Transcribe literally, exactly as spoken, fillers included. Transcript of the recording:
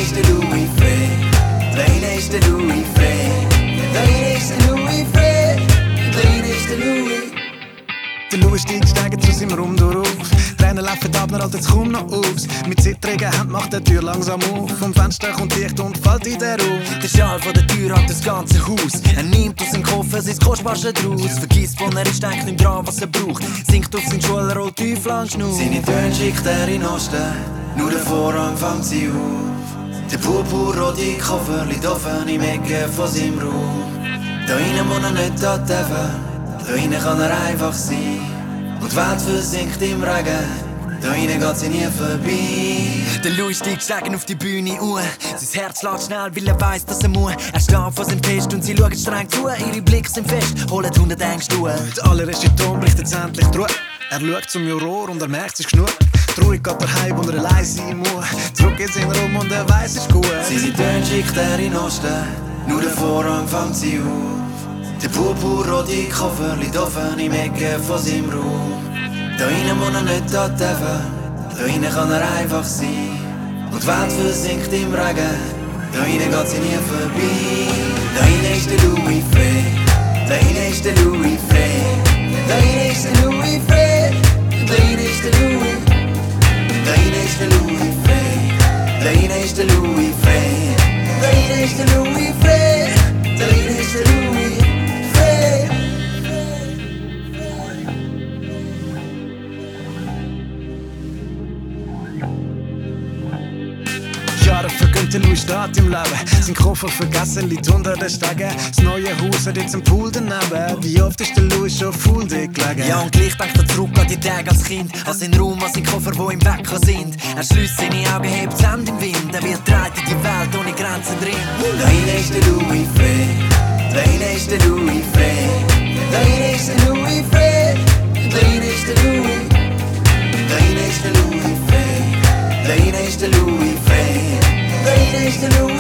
ist der Louis Fred. Da hinten ist der Louis Fred. Da hinten ist der Louis Fred. Da hinten ist der Louis. Der Louis steigt steigend zu seinem Raum durch auf. Tränen laufen ab, er hält es kaum noch aus. Mit zittrigen Händen macht die Tür langsam auf. Vom Fenster kommt Licht und fällt in den Raum. Der Schal von der Tür hat das ganze Haus. Er nimmt aus seinem Koffer sein Kostbarste draus. Vergisst, wo er ist, denkt nicht dran, was er braucht. Sinkt auf seinen Schul, rollt tief lang Schnur. Seine Töne schickt er in Osten, nur der Vorhang fängt sie auf. Der purpurrote Koffer liegt offen im Ecke von seinem Raum. Da innen muss er nicht da dürfen. Da innen kann er einfach sein. Und die Welt versinkt im Regen. Da innen geht sie nie vorbei. Der Louis steigt steigend auf die Bühne an. Sein Herz schlägt schnell, weil er weiss, dass er muss. Er steht vor seinem Tisch und sie schauen streng zu. Ihre Blicke sind fest, holen hundert Ängste durch. Der allererste Ton bricht jetzt endlich durch. Er schaut zum Juror und er merkt, es ist genug. Die Ruhe geht daheim, wo er allein sein muss. Zurück in seinen Raum und er weiss, es ist gut. Seine Töne schickt er in Osten, nur der Vorhang fängt sie auf. Der purpurrote Koffer liegt offen im Ecke von seinem Raum. Da innen muss er nicht da dürfen, da innen kann er einfach sein. Und die Welt versinkt im Regen, da innen geht sie nie vorbei. Da innen ist der Louis Fred, da innen ist der Louis Fred. Da innen ist der Louis Fred, da innen ist der Louis. Da innen ist der Louis Fred, da innen ist der Louis Fred. Da innen ist der Louis Fred, da innen ist der Louis Fred. Jahre vergönnt, der Louis steht im Leben. Sein Koffer vergessen liegt unter den Stegen. Das neue Haus hat jetzt einen Pool daneben. Wie oft ist der Louis schon full dick gelegen? Ja, und gleich denkt er zurück an die Tage als Kind. An seinen Raum, an seinen Koffer, wo im Wecker sind. Er schließt seine Augen, hebt die Hände im Wind. Er wird dreit in die Welt ohne Grenzen drin. Da hinten ist der Louis Fred. Da hinten ist der Louis Fred. Da hinten ist der Louis Fred. Da hinten ist der Louis. Da hinten ist der Louis Fred. Da hinten ist der Louis Fred. Da hinten ist der Louis.